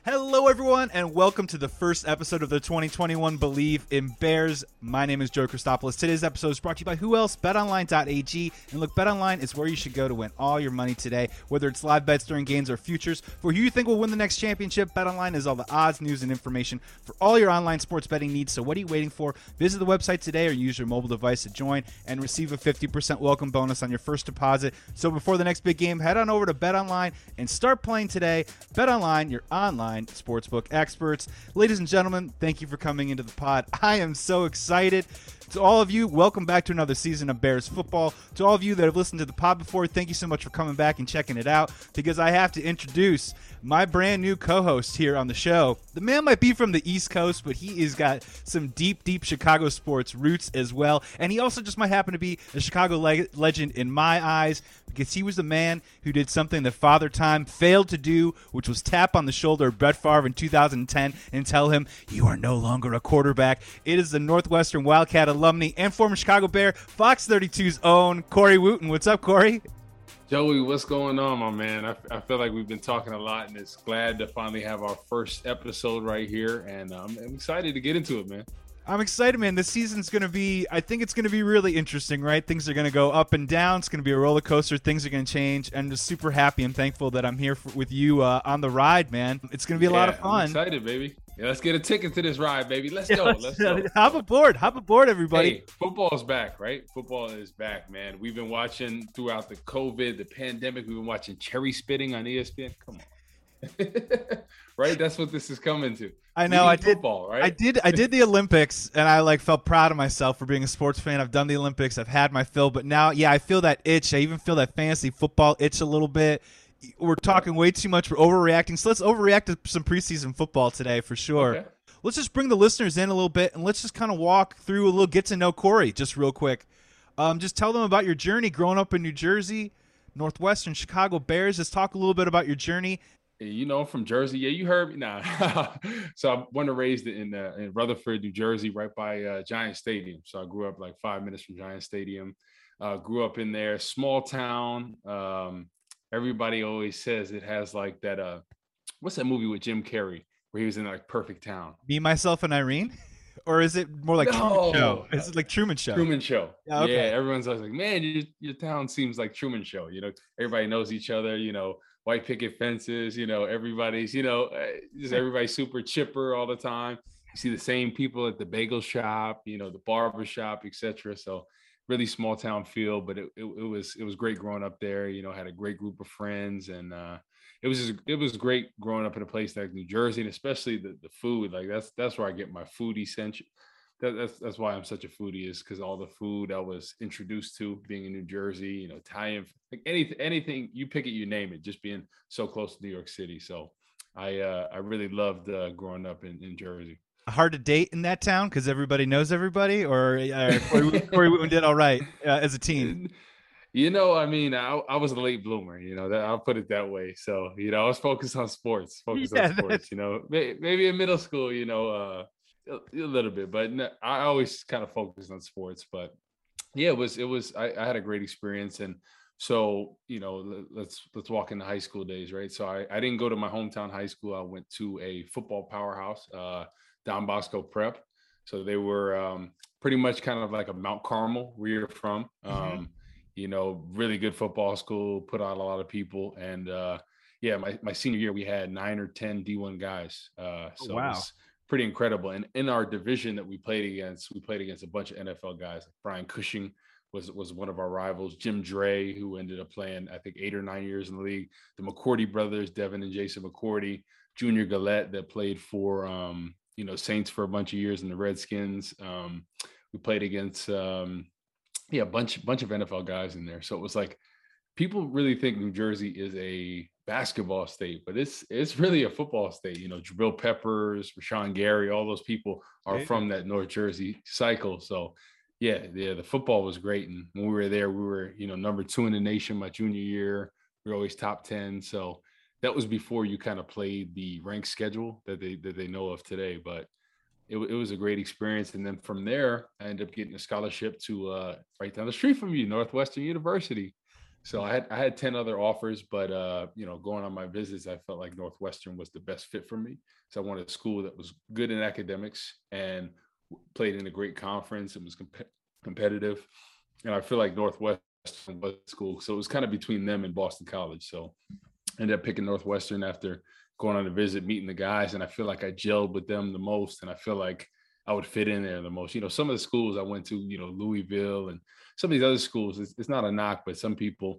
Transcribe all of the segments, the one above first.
Hello, everyone, and welcome to the first episode of the 2021 Believe in Bears. My name is Joe Christopoulos. Today's episode is brought to you by who else? BetOnline.ag. And look, BetOnline is where you should go to win all your money today, whether it's live bets during games or futures. For who you think will win the next championship, BetOnline is all the odds, news, and information for all your online sports betting needs. So what are you waiting for? Visit the website today or use your mobile device to join and receive a 50% welcome bonus on your first deposit. So before the next big game, head on over to BetOnline and start playing today. BetOnline, your online sportsbook experts. Ladies and gentlemen, thank you for coming into the pod. I am so excited. To all of you, welcome back to another season of Bears football. To all of you that have listened to the pod before, thank you so much for coming back and checking it out, because I have to introduce my brand new co-host here on the show. The man might be from the East Coast, but he has got some deep Chicago sports roots as well. And he also just might happen to be a Chicago legend in my eyes, because he was the man who did something that Father Time failed to do, which was tap on the shoulder of Brett Favre in 2010 and tell him, "You are no longer a quarterback." It is the Northwestern Wildcat alumni and former Chicago Bear, Fox 32's own Corey Wooten. What's up, Corey? Joey, what's going on, my man? I feel like we've been talking a lot, and it's glad to finally have our first episode right here, and I'm excited to get into it, man. I'm excited, man. This season's going to be, I think it's going to be really interesting, right? Things are going to go up and down. It's going to be a roller coaster. Things are going to change. I'm just super happy and thankful that I'm here with you on the ride, man. It's going to be a lot of fun. I'm excited, baby. Yeah, let's get a ticket to this ride, baby. Let's go. Let's go. Hop aboard, everybody. Hey, football is back, right? Football is back, man. We've been watching throughout the COVID, the pandemic. We've been watching cherry spitting on ESPN. Come on. Right? That's what this is coming to. I know. I did. Football, right? I did the Olympics, and I felt proud of myself for being a sports fan. I've done the Olympics. I've had my fill, but now, yeah, I feel that itch. I even feel that fantasy football itch a little bit. We're talking way too much. We're overreacting. So let's overreact to some preseason football today for sure. Okay. Let's just bring the listeners in a little bit, and let's just kind of walk through a little get to know Corey just real quick. Just tell them about your journey growing up in New Jersey, Northwestern Chicago Bears. Just talk a little bit about your journey. You know, from Jersey. Yeah, you heard me. Nah. So I'm born and raised in Rutherford, New Jersey, right by Giant Stadium. So I grew up like 5 minutes from Giant Stadium. Grew up in there, small town. Everybody always says it has like that. What's that movie with Jim Carrey where he was in like Perfect Town? Me, Myself, and Irene? Or is it more like Truman Show? Is it like Truman Show? Truman Show. Yeah, okay. Yeah, everyone's always like, man, your town seems like Truman Show. You know, everybody knows each other, you know, white picket fences, you know, everybody's, you know, just everybody's super chipper all the time. You see the same people at the bagel shop, you know, the barber shop, etc. So really small town feel, but it was great growing up there. You know, had a great group of friends, and it was great growing up in a place like New Jersey, and especially the food. Like that's where I get my foodie sense. That's why I'm such a foodie, is because all the food I was introduced to being in New Jersey, you know, Italian, like anything you pick it, you name it, just being so close to New York City. So I really loved growing up in Jersey. Hard to date in that town because everybody knows everybody, or Corey Wooten did all right as a teen? You know, I mean, I was a late bloomer, you know, I'll put it that way. So, you know, I was focused on sports, you know, maybe in middle school, you know, a little bit, but I always kind of focused on sports. But yeah, I had a great experience. And so, you know, let's walk into high school days, right? So I didn't go to my hometown high school. I went to a football powerhouse, Don Bosco Prep. So they were pretty much kind of like a Mount Carmel where you're from. You know, really good football school, put out a lot of people. And yeah, my senior year, we had 9 or 10 D1 guys. So wow. It was pretty incredible. And in our division that we played against a bunch of NFL guys. Like Brian Cushing was one of our rivals. Jim Dre, who ended up playing, I think, 8 or 9 years in the league. The McCourty brothers, Devin and Jason McCourty. Junior Gillette, that played for you know, Saints for a bunch of years in the Redskins. We played against a bunch of NFL guys in there. So it was like, people really think New Jersey is a basketball state, but it's really a football state. You know, Jabril Peppers, Rashawn Gary, all those people are from that North Jersey cycle. So yeah, the football was great. And when we were there, we were, you know, number 2 in the nation my junior year. We were always top 10. So that was before you kind of played the ranked schedule that they know of today. But it was a great experience. And then from there, I ended up getting a scholarship to right down the street from you, Northwestern University. So I had 10 other offers, but going on my visits, I felt like Northwestern was the best fit for me. So I wanted a school that was good in academics and played in a great conference and was competitive. And I feel like Northwestern was school. So it was kind of between them and Boston College. So I ended up picking Northwestern after going on a visit, meeting the guys, and I feel like I gelled with them the most, and I feel like I would fit in there the most. Some of the schools I went to, Louisville and some of these other schools, it's not a knock, but some people,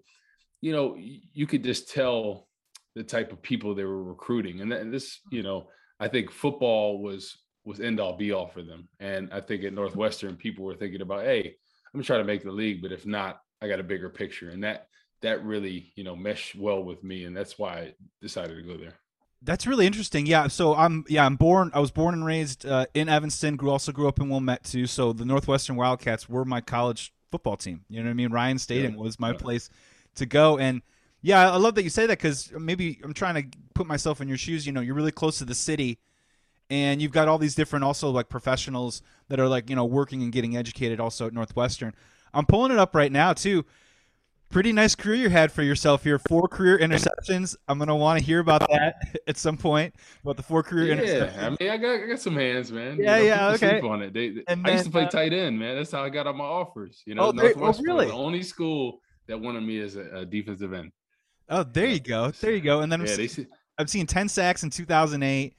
you could just tell the type of people they were recruiting. And this, I think football was end all be all for them. And I think at Northwestern, people were thinking about, hey, I'm gonna try to make the league, but if not, I got a bigger picture. And that really, meshed well with me. And that's why I decided to go there. That's really interesting. Yeah. So I was born and raised in Evanston. Also grew up in Wilmette too. So the Northwestern Wildcats were my college football team. You know what I mean? Ryan Stadium was my place to go. And yeah, I love that you say that, because maybe I'm trying to put myself in your shoes. You're really close to the city, and you've got all these different also like professionals that are like, working and getting educated also at Northwestern. I'm pulling it up right now too. Pretty nice career you had for yourself here. 4 career interceptions. I'm gonna want to hear about that at some point. About the 4 career interceptions. Yeah, I mean, I got some hands, man. Yeah, okay. Sleep on it. I used to play tight end, man. That's how I got on my offers. Northwestern really? was the only school that wanted me as a defensive end. Oh, there you go. There you go. And then I'm seeing 10 sacks in 2008,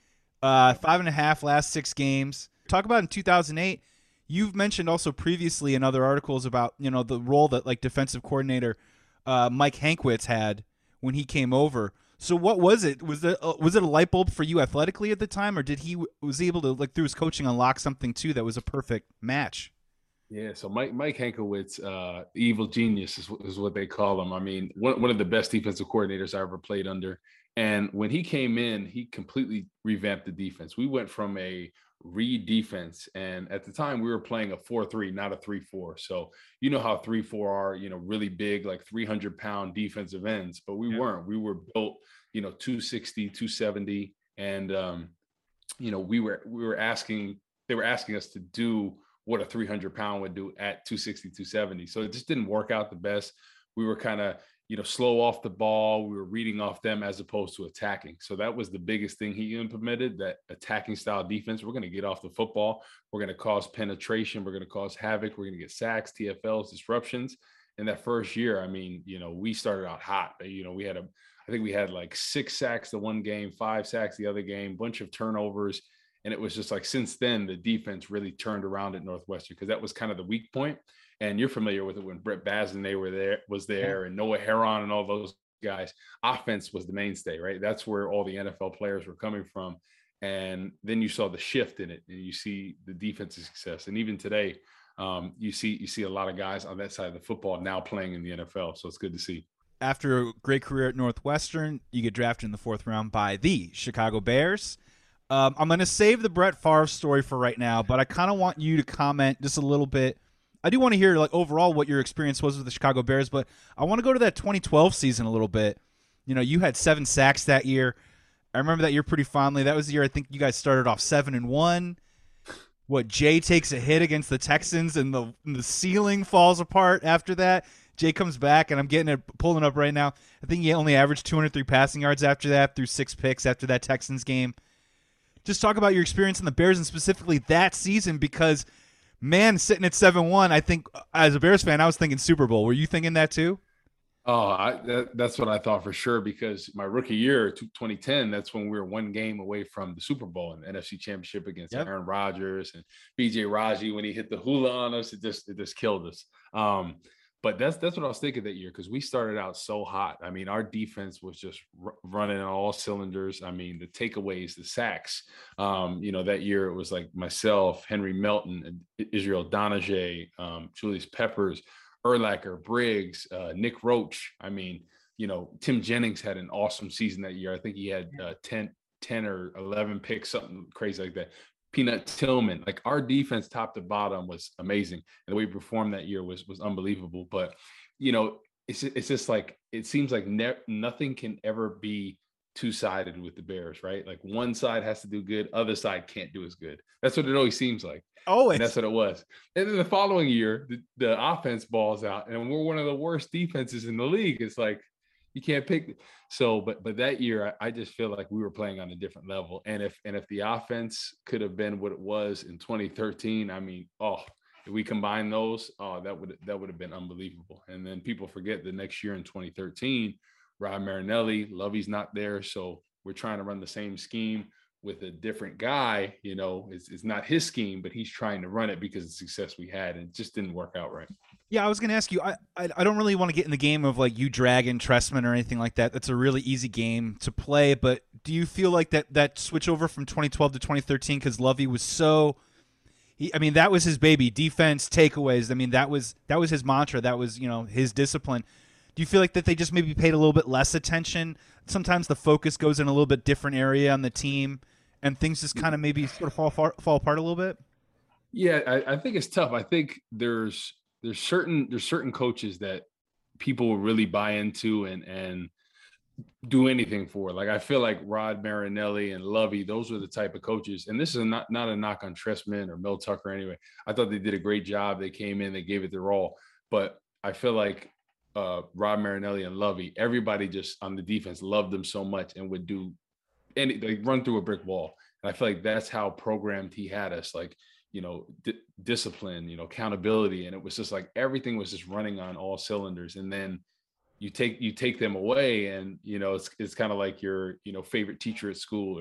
5.5 last 6 games. Talk about in 2008. You've mentioned also previously in other articles about, the role that like defensive coordinator Mike Hankwitz had when he came over. So what was it? Was it a light bulb for you athletically at the time, or did was he able to, like, through his coaching, unlock something too that was a perfect match? Yeah, so Mike Hankwitz, evil genius is what they call him. I mean, one of the best defensive coordinators I ever played under. And when he came in, he completely revamped the defense. We went from a read defense, and at the time we were playing a 4-3, not a 3-4. So you know how 3-4 are, really big, like 300-pound defensive ends, but we weren't. We were built, 260, 270, and we were asking they were asking us to do what a 300-pound would do at 260, 270. So it just didn't work out the best. We were kind of, slow off the ball. We were reading off them as opposed to attacking. So that was the biggest thing he implemented, that attacking style defense. We're going to get off the football. We're going to cause penetration. We're going to cause havoc. We're going to get sacks, TFLs, disruptions. And that first year, I mean, we started out hot. I think we had like 6 sacks the one game, 5 sacks the other game, bunch of turnovers. And it was just like, since then, the defense really turned around at Northwestern, because that was kind of the weak point. And you're familiar with it when Brett Bazinet was there, and Noah Heron and all those guys. Offense was the mainstay, right? That's where all the NFL players were coming from. And then you saw the shift in it, and you see the defensive success. And even today, you see a lot of guys on that side of the football now playing in the NFL. So it's good to see. After a great career at Northwestern, you get drafted in the 4th round by the Chicago Bears. I'm going to save the Brett Favre story for right now, but I kind of want you to comment just a little bit. I do want to hear, like, overall what your experience was with the Chicago Bears, but I want to go to that 2012 season a little bit. You had 7 sacks that year. I remember that year pretty fondly. That was the year I think you guys started off 7-1. Jay takes a hit against the Texans, and the ceiling falls apart after that. Jay comes back, and I'm pulling up right now. I think he only averaged 203 passing yards after that, threw 6 picks after that Texans game. Just talk about your experience in the Bears, and specifically that season, because, man, sitting at 7-1, I think as a Bears fan, I was thinking Super Bowl. Were you thinking that too? Oh, that's what I thought for sure, because my rookie year, 2010, that's when we were 1 game away from the Super Bowl and the NFC Championship against Aaron Rodgers and BJ Raji. When he hit the hula on us, it just killed us. But that's what I was thinking that year, because we started out so hot. I mean, our defense was just running on all cylinders. I mean, the takeaways, the sacks. That year it was like myself, Henry Melton, Israel Donajay, Julius Peppers, Urlacher, Briggs, Nick Roach. I mean, Tim Jennings had an awesome season that year. I think he had 10 or 11 picks, something crazy like that. Peanut Tillman, like, our defense top to bottom was amazing. And the way we performed that year was unbelievable. But, it's just like, it seems like nothing can ever be two-sided with the Bears, right? Like one side has to do good, other side can't do as good. That's what it always seems like. And that's what it was. And then the following year, the offense balls out, and we're one of the worst defenses in the league. It's like you can't pick. So, but that year, I just feel like we were playing on a different level. And if the offense could have been what it was in 2013, I mean, if we combine those, that would have been unbelievable. And then people forget the next year in 2013, Rod Marinelli, Lovey's not there, so we're trying to run the same scheme with a different guy. It's not his scheme, but he's trying to run it because of the success we had, and it just didn't work out right. Yeah, I was going to ask you, I don't really want to get in the game of like you dragging Trestman or anything like that. That's a really easy game to play, but do you feel like that switch over from 2012 to 2013, because Lovey was that was his baby, defense, takeaways. I mean, that was his mantra. That was, his discipline. Do you feel like that they just maybe paid a little bit less attention? Sometimes the focus goes in a little bit different area on the team, and things just kind of maybe sort of fall apart a little bit? Yeah, I think it's tough. I think there's certain coaches that people will really buy into and do anything for. Like I feel like Rod Marinelli and Lovey, those were the type of coaches. And this is not a knock on Trestman or Mel Tucker anyway. I thought they did a great job. They came in, they gave it their all. But I feel like Rod Marinelli and Lovey, everybody just on the defense loved them so much and would do they run through a brick wall. And I feel like that's how programmed he had us, like, discipline, accountability. And it was just like everything was just running on all cylinders. And then you take them away, and it's kind of like your favorite teacher at school, or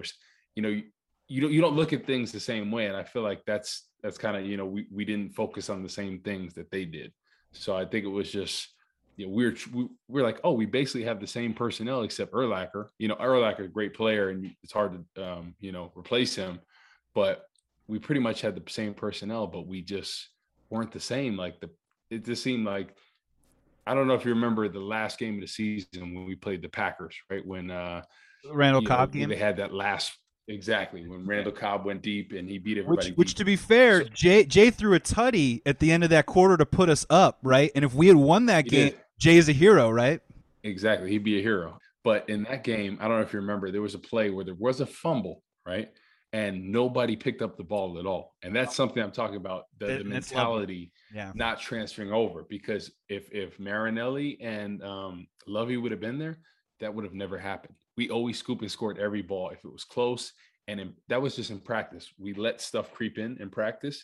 you don't look at things the same way. And I feel like that's kind of we didn't focus on the same things that they did. So I think it was just we're like, oh, we basically have the same personnel except Urlacher. Urlacher is a great player, and it's hard to replace him, but we pretty much had the same personnel, but we just weren't the same. Like it just seemed like, I don't know if you remember the last game of the season when we played the Packers, right? When Randall Cobb game, they had that last. Exactly, when Randall Cobb went deep and he beat everybody. Which to be fair, Jay threw a tutty at the end of that quarter to put us up, right? And if we had won that game, Jay is a hero, right? Exactly, he'd be a hero. But in that game, I don't know if you remember, there was a play where there was a fumble, right? And nobody picked up the ball at all. And that's something I'm talking about, the mentality not transferring over. Because if Marinelli and Lovey would have been there, that would have never happened. We always scoop and scored every ball if it was close. And that was just in practice. We let stuff creep in practice.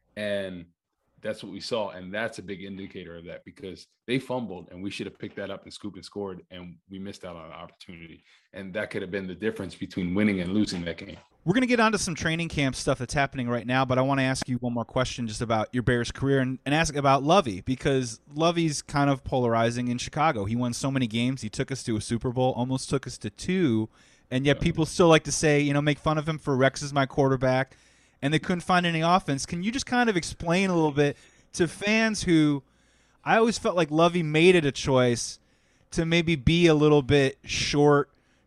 And that's what we saw. And that's a big indicator of that, because they fumbled and we should have picked that up and scooped and scored, and we missed out on an opportunity. And that could have been the difference between winning and losing that game. We're going to get on to some training camp stuff that's happening right now, but I want to ask you one more question just about your Bears career and ask about Lovey, because Lovey's kind of polarizing in Chicago. He won so many games. He took us to a Super Bowl, almost took us to 2, and yet people still like to say, make fun of him for Rex is my quarterback, and they couldn't find any offense. Can you just kind of explain a little bit to fans who I always felt like Lovey made it a choice to maybe be a little bit short,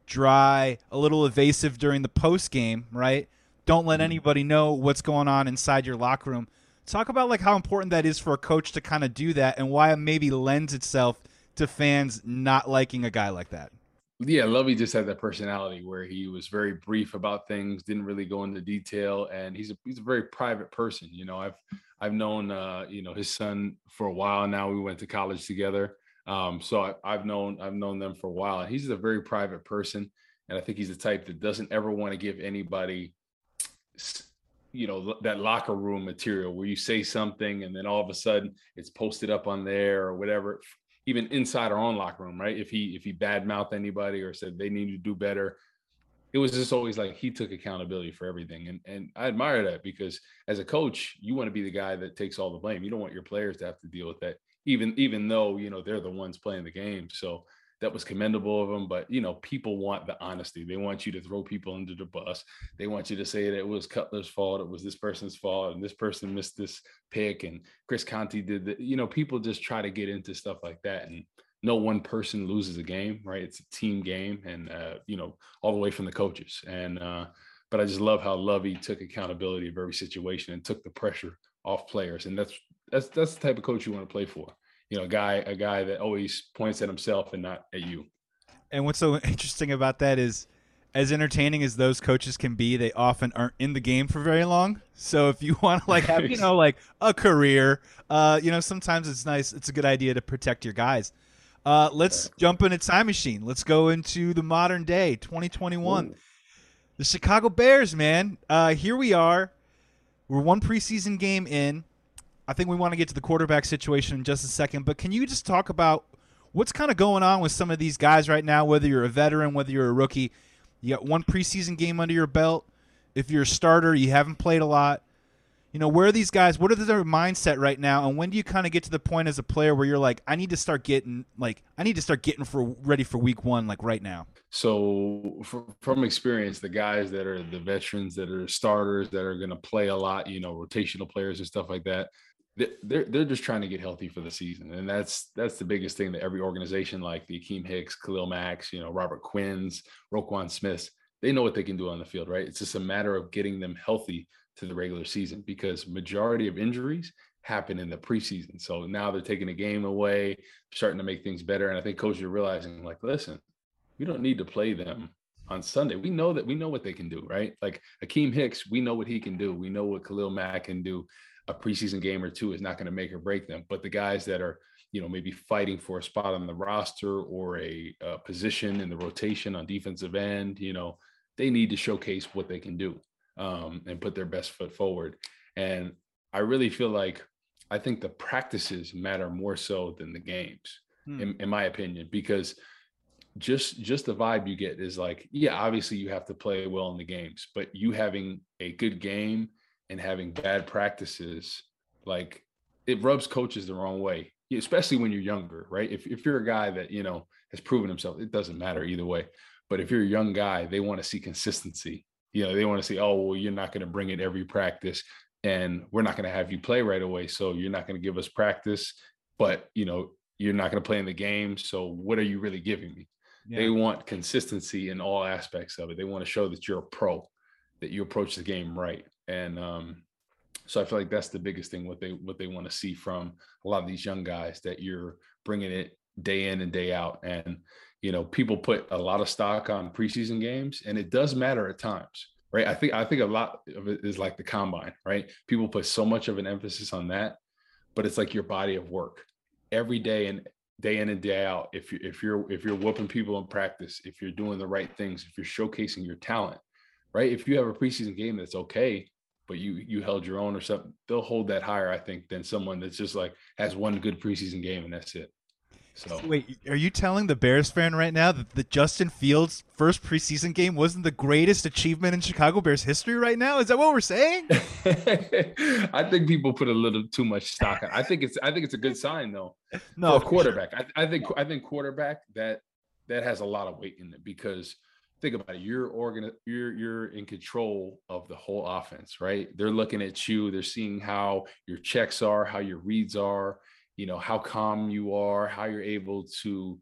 dry, a little evasive during the post game, right? Don't let anybody know what's going on inside your locker room. Talk about like how important that is for a coach to kind of do that, and why it maybe lends itself to fans not liking a guy like that. Yeah, Lovey just had that personality where he was very brief about things, didn't really go into detail, and he's a very private person. I've known his son for a while now. We went to college together. So I've known them for a while. And he's a very private person, and I think he's the type that doesn't ever want to give anybody, that locker room material where you say something and then all of a sudden it's posted up on there or whatever. Even inside our own locker room, right? If he badmouthed anybody or said they need to do better, it was just always like he took accountability for everything. And I admire that, because as a coach, you want to be the guy that takes all the blame. You don't want your players to have to deal with that, even though, they're the ones playing the game. So that was commendable of them. But, people want the honesty. They want you to throw people under the bus. They want you to say that it was Cutler's fault, it was this person's fault, and this person missed this pick, and Chris Conte did that. People just try to get into stuff like that. And no one person loses a game, right? It's a team game, and, all the way from the coaches. And, but I just love how Lovey took accountability of every situation and took the pressure off players. And that's the type of coach you want to play for. A guy that always points at himself and not at you. And what's so interesting about that is as entertaining as those coaches can be, they often aren't in the game for very long. So if you want to like have, like a career, sometimes it's nice. It's a good idea to protect your guys. Let's jump in a time machine. Let's go into the modern day, 2021. Ooh. The Chicago Bears, man. Here we are. We're one preseason game in. I think we want to get to the quarterback situation in just a second, but can you just talk about what's kind of going on with some of these guys right now, whether you're a veteran, whether you're a rookie? You got one preseason game under your belt. If you're a starter, you haven't played a lot. Where are these guys? What are their mindset right now? And when do you kind of get to the point as a player where you're like, I need to start getting ready for week one, like right now? So from experience, the guys that are the veterans, that are starters, that are going to play a lot, rotational players and stuff like that, they're just trying to get healthy for the season. And that's the biggest thing that every organization like the Akeem Hicks, Khalil Macks, Robert Quinn's, Roquan Smith's, they know what they can do on the field, right? It's just a matter of getting them healthy to the regular season, because majority of injuries happen in the preseason. So now they're taking the game away, starting to make things better. And I think coaches are realizing, like, listen, we don't need to play them on Sunday. We know what they can do, right? Like Akeem Hicks, we know what he can do. We know what Khalil Mack can do. A preseason game or two is not going to make or break them. But the guys that are, maybe fighting for a spot on the roster or a position in the rotation on defensive end, they need to showcase what they can do and put their best foot forward. And I really feel like, I think the practices matter more so than the games, in my opinion, because just the vibe you get is like, yeah, obviously you have to play well in the games, but you having a good game and having bad practices, like, it rubs coaches the wrong way, especially when you're younger, right? If you're a guy that, has proven himself, it doesn't matter either way. But if you're a young guy, they want to see consistency. They want to say, oh, well, you're not going to bring it every practice and we're not going to have you play right away. So you're not going to give us practice, but, you're not going to play in the game. So what are you really giving me? Yeah. They want consistency in all aspects of it. They want to show that you're a pro, that you approach the game right. And so I feel like that's the biggest thing, what they want to see from a lot of these young guys, that you're bringing it day in and day out. And, people put a lot of stock on preseason games, and it does matter at times, right? I think a lot of it is like the combine, right? People put so much of an emphasis on that, but it's like your body of work every day and day in and day out. If you're whooping people in practice, if you're doing the right things, if you're showcasing your talent, right? If you have a preseason game that's okay, but you held your own or something, they'll hold that higher, I think, than someone that's just like has one good preseason game and that's it. So wait, are you telling the Bears fan right now that the Justin Fields first preseason game wasn't the greatest achievement in Chicago Bears history right now? Is that what we're saying? I think people put a little too much stock on. I think it's a good sign though. No, for a quarterback. Sure. I think quarterback that has a lot of weight in it, because think about it. You're in control of the whole offense, right? They're looking at you. They're seeing how your checks are, how your reads are, how calm you are, how you're able to,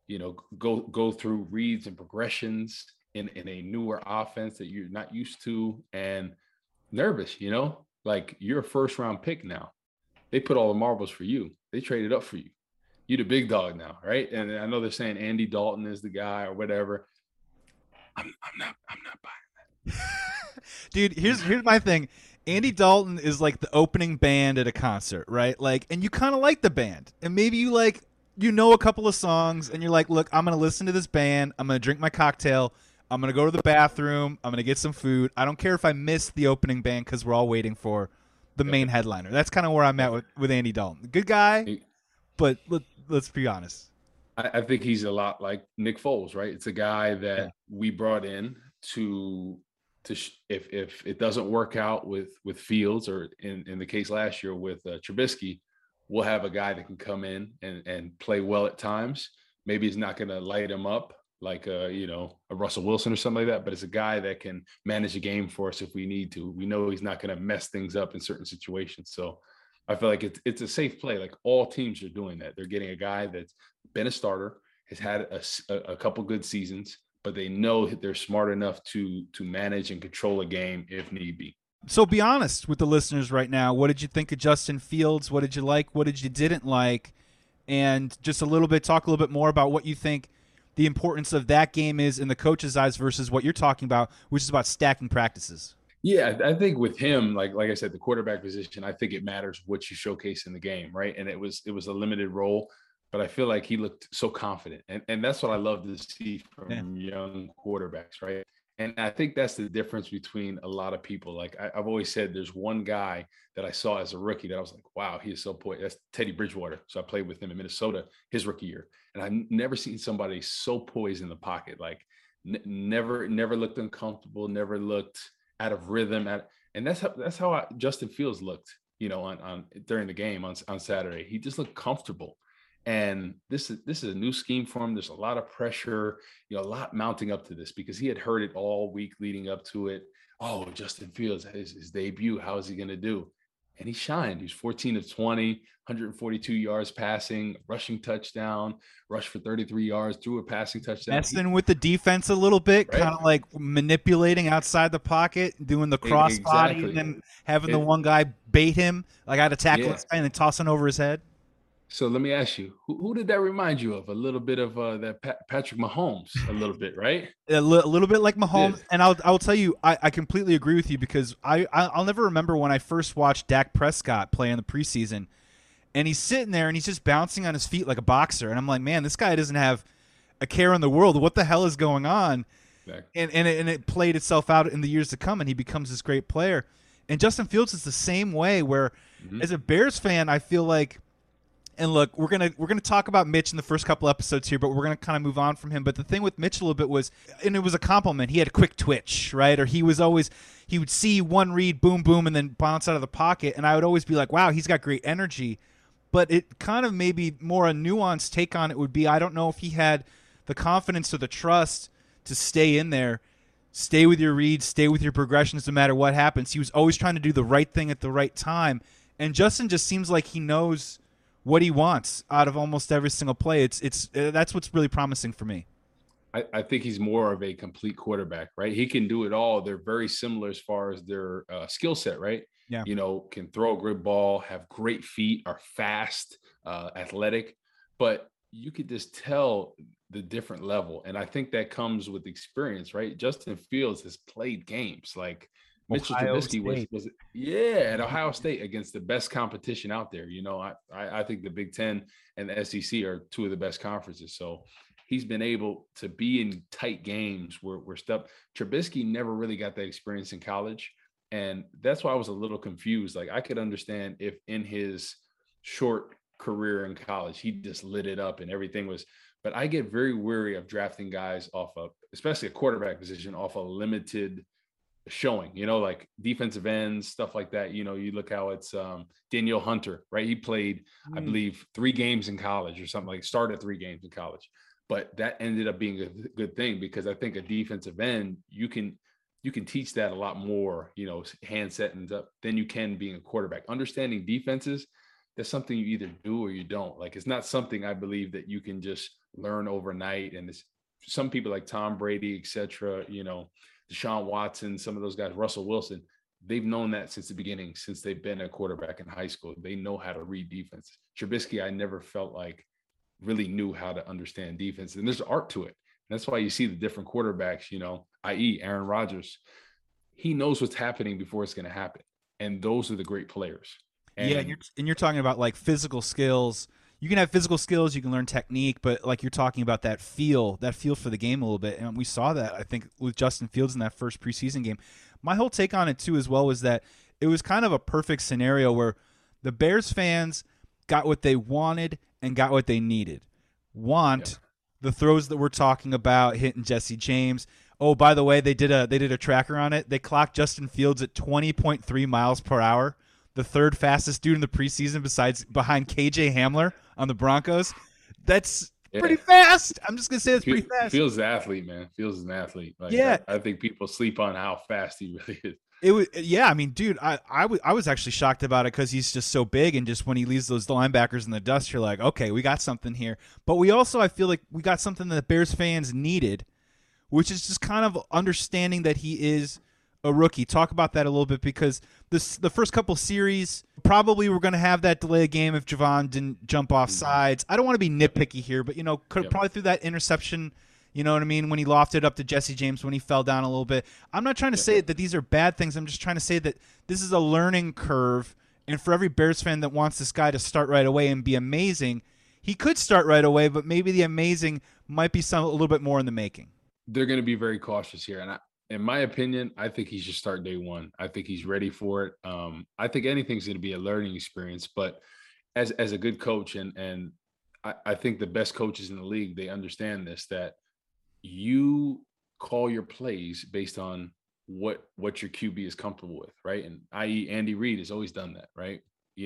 go through reads and progressions in a newer offense that you're not used to, and nervous, like you're a first round pick now. They put all the marbles for you. They traded up for you. You're the big dog now, right? And I know they're saying Andy Dalton is the guy or whatever. I'm not buying that. Dude, here's my thing. Andy Dalton is like the opening band at a concert, right? Like, and you kind of like the band, and maybe you a couple of songs, and you're like, look, I'm gonna listen to this band. I'm gonna drink my cocktail. I'm gonna go to the bathroom. I'm gonna get some food. I don't care if I miss the opening band because we're all waiting for the main headliner. That's kind of where I'm at with Andy Dalton. Good guy, but let's be honest. I think he's a lot like Nick Foles, right? It's a guy that we brought in to if it doesn't work out with Fields, or in the case last year with Trubisky, we'll have a guy that can come in and play well at times. Maybe he's not going to light him up like a Russell Wilson or something like that, but it's a guy that can manage a game for us if we need to. We know he's not going to mess things up in certain situations. So I feel like it's a safe play. Like all teams are doing that. They're getting a guy that's been a starter, has had a couple good seasons, but they know they're smart enough to manage and control a game if need be. So be honest with the listeners right now. What did you think of Justin Fields? What did you like? What did you didn't like? And just talk a little bit more about what you think the importance of that game is in the coach's eyes versus what you're talking about, which is about stacking practices. Yeah, I think with him, like I said, the quarterback position, I think it matters what you showcase in the game, right? And it was a limited role, but I feel like he looked so confident, and that's what I love to see from young quarterbacks, right? And I think that's the difference between a lot of people. Like I've always said, there's one guy that I saw as a rookie that I was like, wow, he is so poised. That's Teddy Bridgewater. So I played with him in Minnesota his rookie year, and I've never seen somebody so poised in the pocket. Like never looked uncomfortable, never looked out of rhythm. And that's how Justin Fields looked, on during the game on Saturday. He just looked comfortable. And this is a new scheme for him. There's a lot of pressure, a lot mounting up to this because he had heard it all week leading up to it. Oh, Justin Fields, his debut. How is he going to do? And he shined. He's 14 of 20, 142 yards passing, rushing touchdown, rushed for 33 yards, threw a passing touchdown. Messing with the defense a little bit, right? Kind of like manipulating outside the pocket, doing the cross body, and then having the one guy bait him. Like I had to tackle this guy and then tossing over his head. So let me ask you, who did that remind you of? A little bit of that Patrick Mahomes, a little bit, right? A little bit like Mahomes. Yeah. And I'll tell you, I completely agree with you because I'll never remember when I first watched Dak Prescott play in the preseason, and he's sitting there and he's just bouncing on his feet like a boxer. And I'm like, man, this guy doesn't have a care in the world. What the hell is going on? Exactly. And it played itself out in the years to come, and he becomes this great player. And Justin Fields is the same way where, as a Bears fan, I feel like, and look, we're gonna talk about Mitch in the first couple episodes here, but we're gonna kind of move on from him. But the thing with Mitch a little bit was, and it was a compliment, he had a quick twitch, right? Or he would see one read, boom, boom, and then bounce out of the pocket, and I would always be like, wow, he's got great energy. But it kind of maybe more a nuanced take on it would be, I don't know if he had the confidence or the trust to stay in there, stay with your reads, stay with your progressions no matter what happens. He was always trying to do the right thing at the right time. And Justin just seems like he knows what he wants out of almost every single play. That's what's really promising for me. I think he's more of a complete quarterback, right? He can do it all. They're very similar as far as their skill set, right? Yeah. Can throw a good ball, have great feet, are fast, athletic, but you could just tell the different level. And I think that comes with experience, right? Justin Fields has played games like Mitchell Trubisky was at Ohio State against the best competition out there. I think the Big Ten and the SEC are two of the best conferences. So he's been able to be in tight games where stuff. Trubisky never really got that experience in college. And that's why I was a little confused. Like I could understand if in his short career in college, he just lit it up and everything was, but I get very weary of drafting guys off of, especially a quarterback position, off a limited showing, like defensive ends, stuff like that. You look how it's Daniel Hunter, right? He played, I believe, 3 games in college or something, like started 3 games in college, but that ended up being a good thing because I think a defensive end, you can teach that a lot more, hand settings up than you can being a quarterback. Understanding defenses, that's something you either do or you don't. Like, it's not something I believe that you can just learn overnight. And it's some people like Tom Brady, et cetera, Deshaun Watson, some of those guys, Russell Wilson, they've known that since the beginning, since they've been a quarterback in high school. They know how to read defense. Trubisky, I never felt like really knew how to understand defense. And there's art to it. That's why you see the different quarterbacks, i.e. Aaron Rodgers. He knows what's happening before it's going to happen. And those are the great players. And you're talking about like physical skills. You can have physical skills, you can learn technique, but like you're talking about that feel for the game a little bit. And we saw that, I think, with Justin Fields in that first preseason game. My whole take on it, too, as well, was that it was kind of a perfect scenario where the Bears fans got what they wanted and got what they needed. The throws that we're talking about, hitting Jesse James. Oh, by the way, they did a tracker on it. They clocked Justin Fields at 20.3 miles per hour. The third fastest dude in the preseason behind KJ Hamler on the Broncos. That's pretty fast. I'm just going to say it's pretty fast. Fields is an athlete, man. Fields is an athlete. Like, I think people sleep on how fast he really is. It was, I mean, dude, I was actually shocked about it because he's just so big, and just when he leaves those linebackers in the dust, you're like, okay, we got something here. But we also, I feel like we got something that Bears fans needed, which is just kind of understanding that he is a rookie. Talk about that a little bit, because the first couple series probably we're going to have that delay game if Javon didn't jump off sides. I don't want to be nitpicky here, but probably through that interception, you know what I mean, when he lofted up to Jesse James when he fell down a little bit. I'm not trying to say that these are bad things. I'm just trying to say that this is a learning curve, and for every Bears fan that wants this guy to start right away and be amazing, he could start right away, but maybe the amazing might be a little bit more in the making. They're going to be very cautious here, and in my opinion, I think he should start day one. I think he's ready for it. I think anything's going to be a learning experience, but as a good coach, and I think the best coaches in the league, they understand this, that you call your plays based on what your QB is comfortable with, right? And i.e. Andy Reid has always done that, right?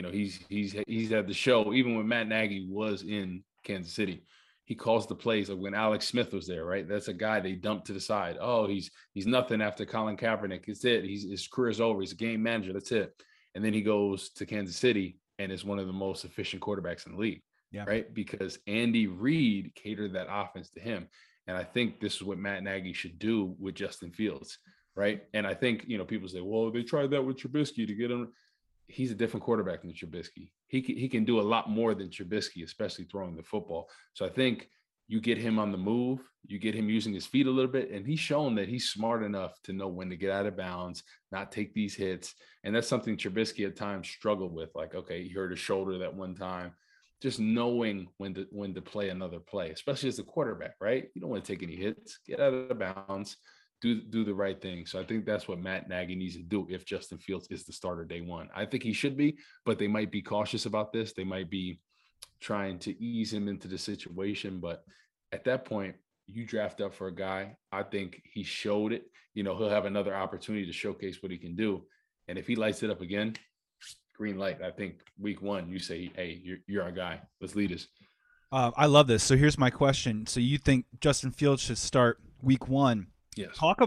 He's had the show, even when Matt Nagy was in Kansas City. He calls the plays, like when Alex Smith was there, right? That's a guy they dumped to the side. Oh, he's nothing after Colin Kaepernick. It's it. His career's over. He's a game manager. That's it. And then he goes to Kansas City and is one of the most efficient quarterbacks in the league, right? Because Andy Reid catered that offense to him. And I think this is what Matt Nagy should do with Justin Fields, right? And I think, people say, well, they tried that with Trubisky to get him. He's a different quarterback than Trubisky. He can do a lot more than Trubisky, especially throwing the football. So I think you get him on the move, you get him using his feet a little bit, and he's shown that he's smart enough to know when to get out of bounds, not take these hits. And that's something Trubisky at times struggled with. Like, okay, he hurt his shoulder that one time. Just knowing when to play another play, especially as a quarterback, right? You don't want to take any hits, get out of bounds, do the right thing. So I think that's what Matt Nagy needs to do if Justin Fields is the starter day one. I think he should be, but they might be cautious about this. They might be trying to ease him into the situation. But at that point, you draft up for a guy. I think he showed it. He'll have another opportunity to showcase what he can do. And if he lights it up again, green light. I think week one, you say, hey, you're our guy. Let's lead us. I love this. So here's my question. So you think Justin Fields should start week one? Yes. Talk a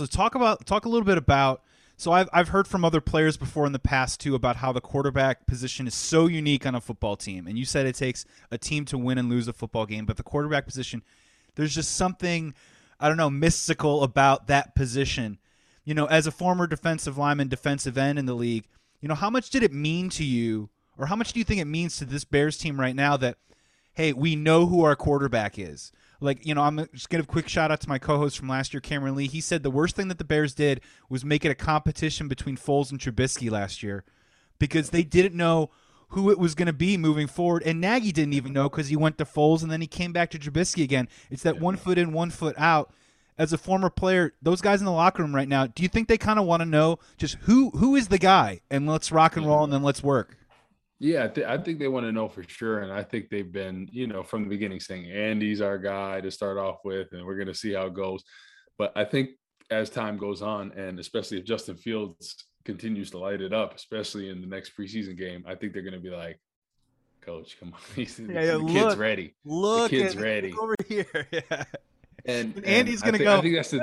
little bit about. So I've heard from other players before in the past too about how the quarterback position is so unique on a football team, and you said it takes a team to win and lose a football game, but the quarterback position, there's just something, I don't know, mystical about that position. As a former defensive lineman, defensive end in the league, how much did it mean to you, or how much do you think it means to this Bears team right now that, hey, we know who our quarterback is? Like, I'm just going to give a quick shout out to my co-host from last year, Cameron Lee. He said the worst thing that the Bears did was make it a competition between Foles and Trubisky last year, because they didn't know who it was going to be moving forward. And Nagy didn't even know, because he went to Foles and then he came back to Trubisky again. It's that 1 foot in, 1 foot out. As a former player, those guys in the locker room right now, do you think they kind of want to know just who is the guy, and let's rock and roll and then let's work? Yeah, I think they want to know for sure. And I think they've been, from the beginning saying Andy's our guy to start off with, and we're going to see how it goes. But I think as time goes on, and especially if Justin Fields continues to light it up, especially in the next preseason game, I think they're going to be like, Coach, come on. The kid's ready. Look, the kid's ready. Look over here. Yeah. And Andy's going to go. I think that's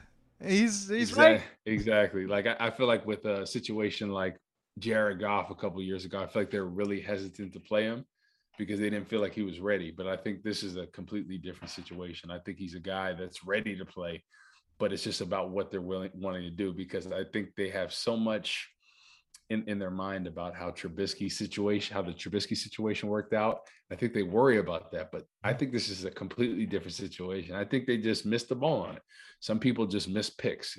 he's right. Exactly. Like, I feel like with a situation like Jared Goff a couple of years ago, I feel like they're really hesitant to play him because they didn't feel like he was ready. But I think this is a completely different situation. I think he's a guy that's ready to play, but it's just about what they're wanting to do, because I think they have so much in their mind about how the Trubisky situation worked out. I think they worry about that, but I think this is a completely different situation. I think they just missed the ball on it. Some people just miss picks.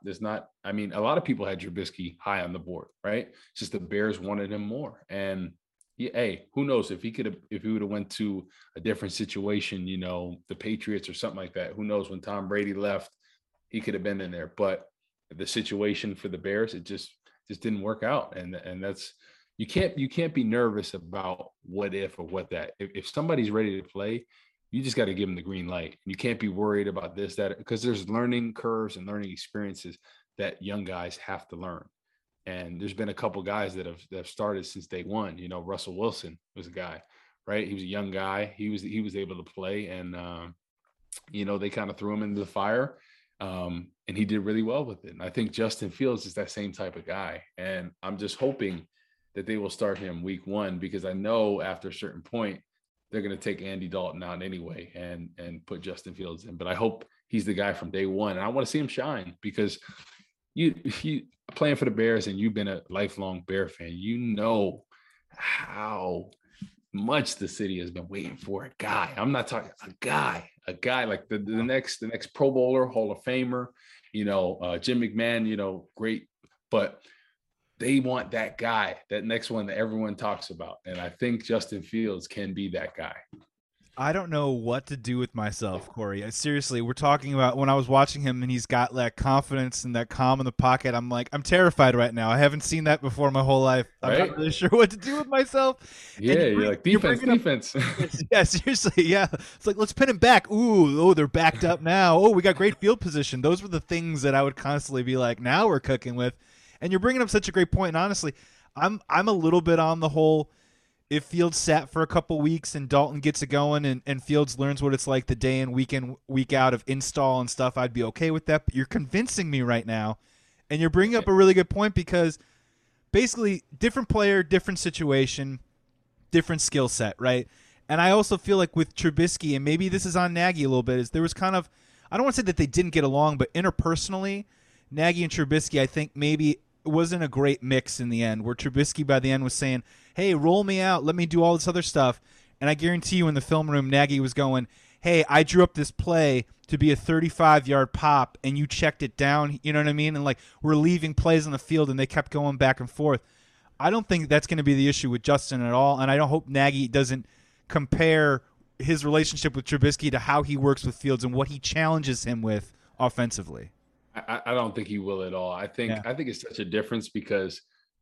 I mean, a lot of people had Trubisky high on the board, right? It's just the Bears wanted him more. And yeah, hey, who knows if he would have went to a different situation, the Patriots or something like that, who knows, when Tom Brady left, he could have been in there. But the situation for the Bears, it just didn't work out. And that's, you can't be nervous about what if or what that. If somebody's ready to play, you just got to give them the green light. You can't be worried about this, that, because there's learning curves and learning experiences that young guys have to learn. And there's been a couple guys that have started since day one. Russell Wilson was a guy, right? He was a young guy. He was able to play, and they kind of threw him into the fire. And he did really well with it. And I think Justin Fields is that same type of guy. And I'm just hoping that they will start him week one, because I know after a certain point, they're going to take Andy Dalton out anyway and put Justin Fields in. But I hope he's the guy from day one. And I want to see him shine, because, you playing for the Bears and you've been a lifelong Bear fan, you know how much the city has been waiting for a guy. I'm not talking a guy like the next Pro Bowler, Hall of Famer, Jim McMahon, great, but they want that guy, that next one that everyone talks about. And I think Justin Fields can be that guy. I don't know what to do with myself, Corey. Seriously, we're talking about when I was watching him and he's got that confidence and that calm in the pocket. I'm like, I'm terrified right now. I haven't seen that before my whole life. I'm not really sure what to do with myself. Yeah, you're like, defense. Yeah, seriously. Yeah. It's like, let's pin him back. Ooh, they're backed up now. Oh, we got great field position. Those were the things that I would constantly be like, now we're cooking with. And you're bringing up such a great point. And honestly, I'm a little bit on the whole, if Fields sat for a couple weeks and Dalton gets it going and Fields learns what it's like the day in, week out of install and stuff, I'd be okay with that. But you're convincing me right now, and you're bringing up a really good point because basically different player, different situation, different skill set, right? And I also feel like with Trubisky, and maybe this is on Nagy a little bit, is there was kind of, I don't want to say that they didn't get along, but interpersonally, Nagy and Trubisky, I think maybe it wasn't a great mix in the end, where Trubisky by the end was saying, hey, roll me out, let me do all this other stuff. And I guarantee you in the film room, Nagy was going, hey, I drew up this play to be a 35-yard pop, and you checked it down, you know what I mean? And, like, we're leaving plays on the field, and they kept going back and forth. I don't think that's going to be the issue with Justin at all, and I don't hope Nagy doesn't compare his relationship with Trubisky to how he works with Fields and what he challenges him with offensively. I don't think he will at all. I think it's such a difference because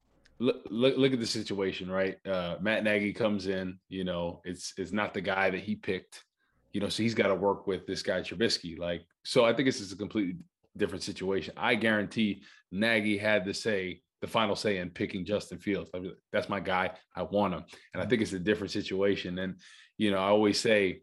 look at the situation, right? Matt Nagy comes in, it's not the guy that he picked, so he's got to work with this guy Trubisky. So I think this is a completely different situation. I guarantee Nagy had the final say in picking Justin Fields. That's my guy. I want him. And I think it's a different situation. And, I always say,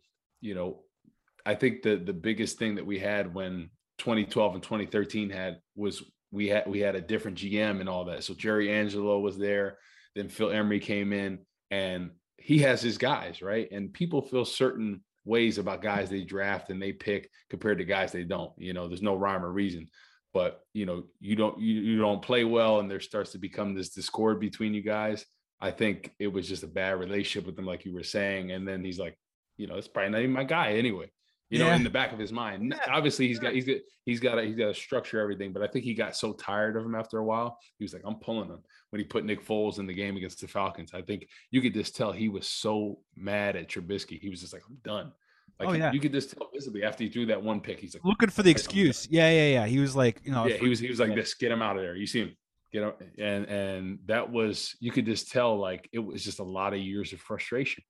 I think the biggest thing that we had when 2012 and 2013 was we had a different GM and all that. So Jerry Angelo was there, then Phil Emery came in, and he has his guys, right? And people feel certain ways about guys they draft and they pick compared to guys they don't. There's no rhyme or reason. But you don't play well, and there starts to become this discord between you guys. I think it was just a bad relationship with him, like you were saying. And then he's like, it's probably not even my guy anyway. In the back of his mind. Obviously, he's got to structure everything. But I think he got so tired of him after a while. He was like, I'm pulling him. When he put Nick Foles in the game against the Falcons, I think you could just tell he was so mad at Trubisky. He was just like, I'm done. You could just tell visibly after he threw that one pick, he's like looking for the excuse. Yeah. He was like, he was like this, get him out of there. You see him, and that was, you could just tell like it was just a lot of years of frustration,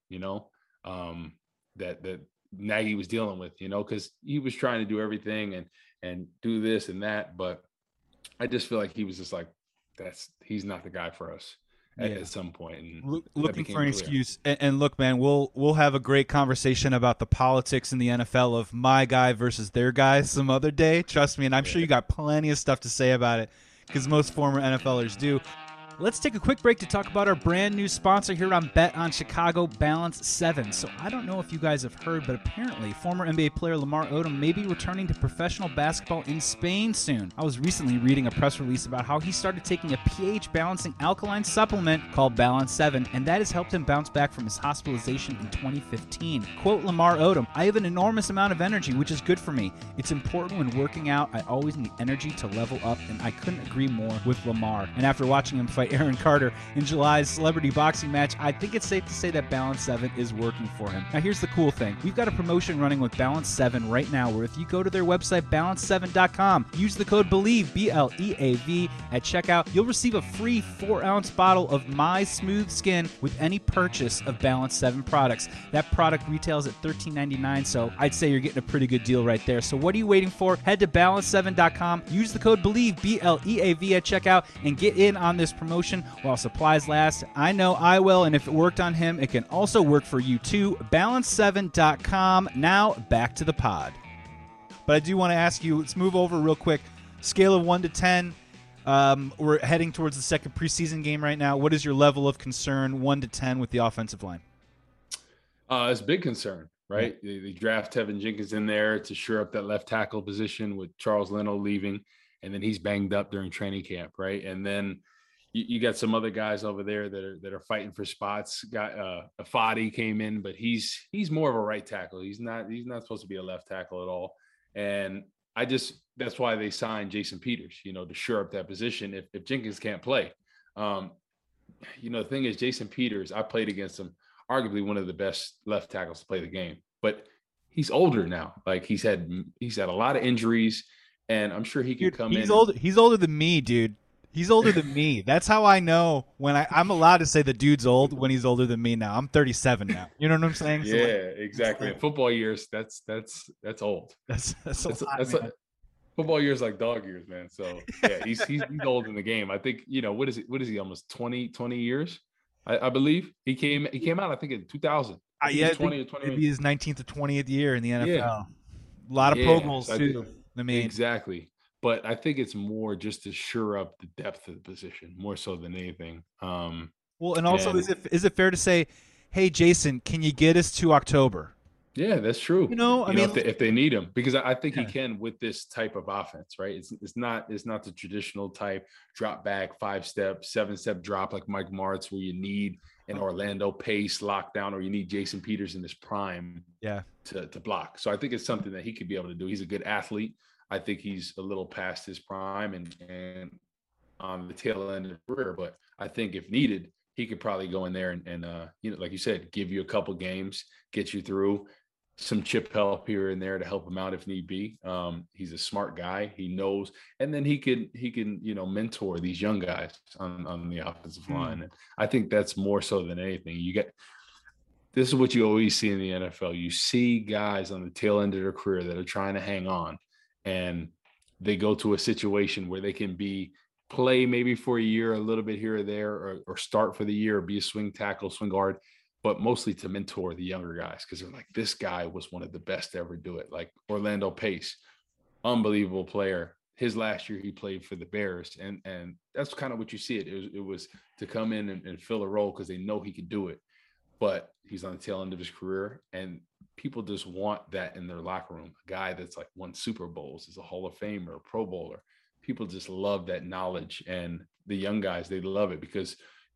that Nagy was dealing with, because he was trying to do everything and do this and that. But I just feel like he was just like, he's not the guy for us at some point. And looking for an excuse. And look, man, we'll have a great conversation about the politics in the NFL of my guy versus their guy some other day. Trust me. And I'm sure you got plenty of stuff to say about it because most former NFLers do. Let's take a quick break to talk about our brand new sponsor here on Bet on Chicago, Balance 7. So I don't know if you guys have heard, but apparently former NBA player Lamar Odom may be returning to professional basketball in Spain soon. I was recently reading a press release about how he started taking a pH balancing alkaline supplement called Balance 7, and that has helped him bounce back from his hospitalization in 2015. Quote Lamar Odom, I have an enormous amount of energy, which is good for me. It's important when working out. I always need energy to level up, and I couldn't agree more with Lamar. And after watching him fight Aaron Carter in July's celebrity boxing match, I think it's safe to say that Balance 7 is working for him. Now here's the cool thing. We've got a promotion running with Balance 7 right now where if you go to their website, balance7.com, use the code BELIEVE, B-L-E-A-V, at checkout, you'll receive a free 4-ounce bottle of My Smooth Skin with any purchase of Balance 7 products. That product retails at $13.99, so I'd say you're getting a pretty good deal right there. So what are you waiting for? Head to balance7.com, use the code BELIEVE, B-L-E-A-V, at checkout, and get in on this promotion while supplies last. I know I will, and if it worked on him, it can also work for you too. Balance7.com. Now back to the pod. But I do want to ask you, let's move over real quick. Scale of 1 to 10. We're heading towards the second preseason game right now. What is your level of concern, 1 to 10, with the offensive line? It's a big concern, right? Yeah. They draft Tevin Jenkins in there to shore up that left tackle position with Charles Leno leaving. and then he's banged up during training camp, right? And then you got some other guys over there that are fighting for spots. Got Afadi came in, but he's more of a right tackle. He's not supposed to be a left tackle at all. And that's why they signed Jason Peters, to shore up that position if Jenkins can't play. The thing is, Jason Peters, I played against him, arguably one of the best left tackles to play the game, but he's older now. Like he's had a lot of injuries, and I'm sure he could come in. He's older than me, dude. He's older than me. That's how I know when I'm allowed to say the dude's old when he's older than me now. I'm 37 now. You know what I'm saying? Yeah, exactly. In football years, that's old. That's football years like dog years, man. So yeah, he's old in the game. I think, what is he? Almost 20 years, I believe. He came out, I think, in 2000. Yeah, 20 or 20. Maybe his 19th or 20th year in the NFL. Yeah. A lot of Pro Bowls too. Exactly. But I think it's more just to shore up the depth of the position, more so than anything. Well, and also, is it fair to say, hey, Jason, can you get us to October? Yeah, that's true. I mean, if they need him, because I think he can with this type of offense, right? It's not the traditional type drop back 5-step, 7-step drop like Mike Martz, where you need an Orlando Pace lockdown, or you need Jason Peters in his prime, to block. So I think it's something that he could be able to do. He's a good athlete. I think he's a little past his prime and on the tail end of his career, but I think if needed, he could probably go in there and like you said, give you a couple games, get you through, some chip help here and there to help him out if need be. He's a smart guy. He knows, and then he can mentor these young guys on the offensive line. And I think that's more so than anything. This is what you always see in the NFL. You see guys on the tail end of their career that are trying to hang on, and they go to a situation where they can play maybe for a year, a little bit here or there, or start for the year, or be a swing tackle, swing guard, but mostly to mentor the younger guys, because they're like, this guy was one of the best to ever do it. Like Orlando Pace, unbelievable player. His last year he played for the Bears, and that's kind of what you see. It was to come in and fill a role because they know he could do it, but he's on the tail end of his career, and people just want that in their locker room. A guy that's like won Super Bowls, is a Hall of Famer, a Pro Bowler. People just love that knowledge, and the young guys, they love it because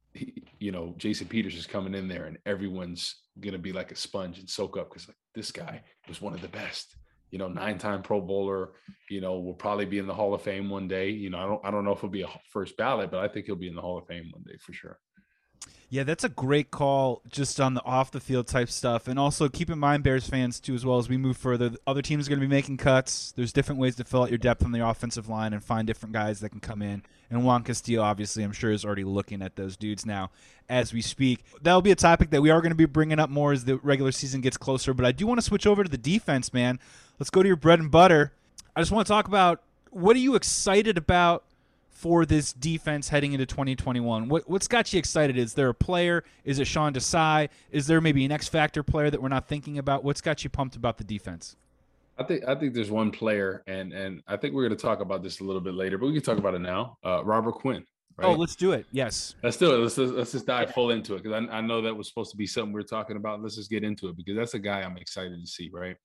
Jason Peters is coming in there, and everyone's gonna be like a sponge and soak up because like this guy was one of the best. 9-time Pro Bowler. Will probably be in the Hall of Fame one day. I don't know if he'll be a first ballot, but I think he'll be in the Hall of Fame one day for sure. Yeah, that's a great call just on the off the field type stuff. And also keep in mind, Bears fans, too, as well, as we move further, other teams are going to be making cuts. There's different ways to fill out your depth on the offensive line and find different guys that can come in. And Juan Castillo, obviously, I'm sure is already looking at those dudes now as we speak. That'll be a topic that we are going to be bringing up more as the regular season gets closer. But I do want to switch over to the defense, man. Let's go to your bread and butter. I just want to talk about, what are you excited about for this defense heading into 2021? What's got you excited? Is there a player? Is it Sean Desai? Is there maybe an X-factor player that we're not thinking about? What's got you pumped about the defense? I think there's one player, and I think we're going to talk about this a little bit later, but we can talk about it now. Robert Quinn. Right? Oh, let's do it. Yes. Let's do it. Let's just dive full into it, because I know that was supposed to be something we were talking about. Let's just get into it, because that's a guy I'm excited to see, right?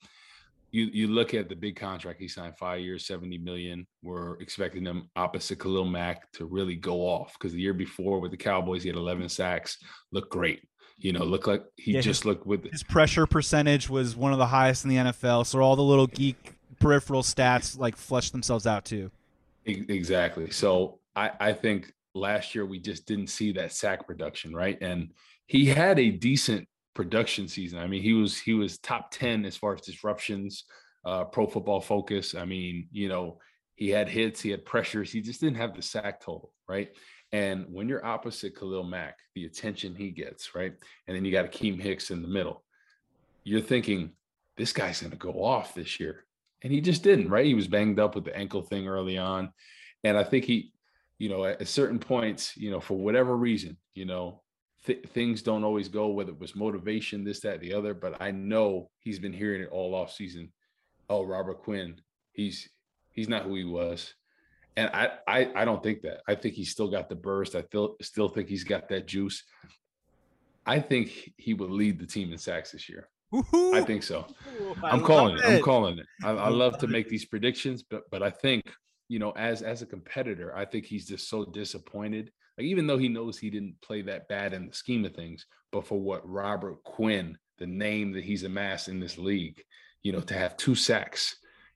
You look at the big contract he signed, 5 years, $70 million. We're expecting him opposite Khalil Mack to really go off, because the year before with the Cowboys, he had 11 sacks, looked great. Looked like looked with his pressure percentage was one of the highest in the NFL. So all the little geek peripheral stats like flushed themselves out too. Exactly. So I think last year we just didn't see that sack production, right? And he had a decent production season. I mean, he was top 10 as far as disruptions, Pro Football Focus. I mean, he had hits, he had pressures, he just didn't have the sack total, right? And when you're opposite Khalil Mack, the attention he gets, right? And then you got Akeem Hicks in the middle. You're thinking, this guy's going to go off this year. And he just didn't, right? He was banged up with the ankle thing early on. And I think he, at certain points, for whatever reason, things don't always go, whether it was motivation, this, that, the other. But I know he's been hearing it all off season. Oh, Robert Quinn, he's not who he was. And I don't think that. I think he's still got the burst. I still think he's got that juice. I think he will lead the team in sacks this year. I think so. I'm calling it. I love to make these predictions, but I think as a competitor, I think he's just so disappointed. Like, even though he knows he didn't play that bad in the scheme of things, but for what Robert Quinn, the name that he's amassed in this league, to have 2 sacks,